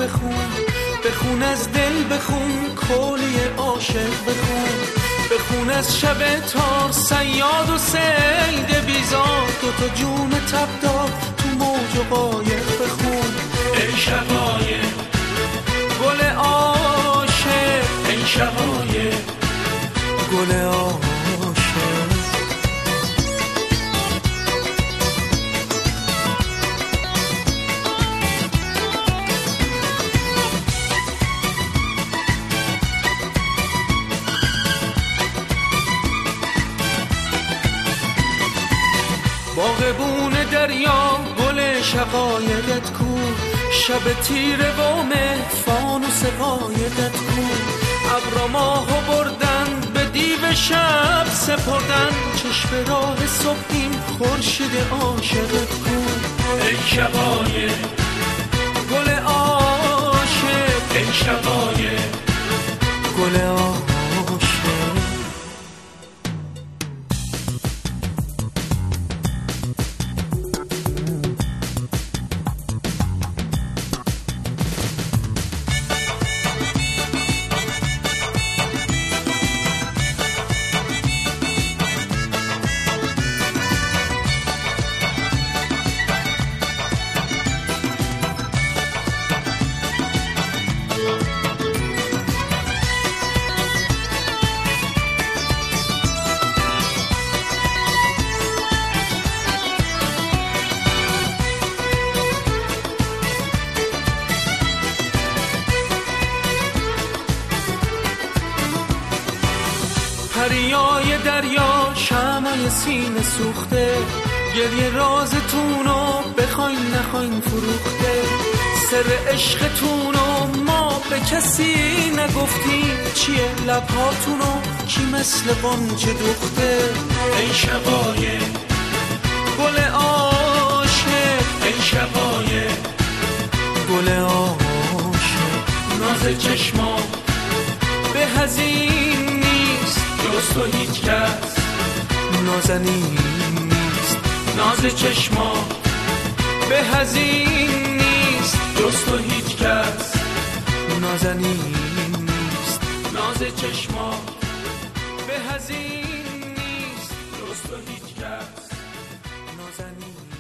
بخون، بخون از دل بخون، کلی عاشق بخون، بخون از شب تار صیاد و صید بیزار، دوتا جون تبدار تو موج و قایق بخون. ای شقایق گل عاشق، ای شقایق گل عاشق. باغبون دریا گل شقایقت کو، شب تیره و مه فانوس قایقت کو، ابر ماهو بردن به دیو شب سپردن، چشم راه صبحیم خورشید عاشقت کو. ای شقایق گل عاشق، ای شقایق گل عاشق. پریای دریا شمعای سینه سوخته، گریه رازتونو بخواین نخواین فروخته، سر عشقتونو ما به کسی نگفتیم، چیه لبهاتونو کی مثل غنچه دوخته. ای شقایق گل عاشق، ای شقایق گل عاشق. ناز چشما به هزین نیست جز تو هیچ کس، نازنین نیست ناز چشما به هزین نیست جز تو هیچ کس، نازنین نیست ناز چشما به هزین نیست جز تو هیچ کس، نازنین